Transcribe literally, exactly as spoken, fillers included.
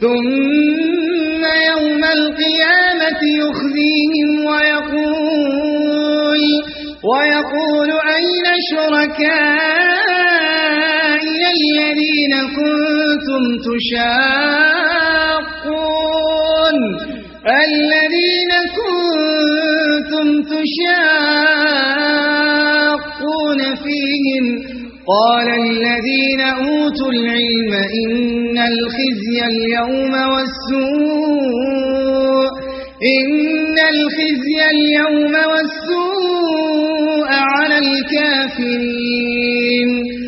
ثم يوم القيامة يخزيهم ويقول, ويقول أين شركائي الذين كنتم تشاقون الذين كنتم تشاقون فيهم قال الذين أوتوا العلم إن الخزي اليوم والسوء إن الخزي اليوم والسوء على الكافرين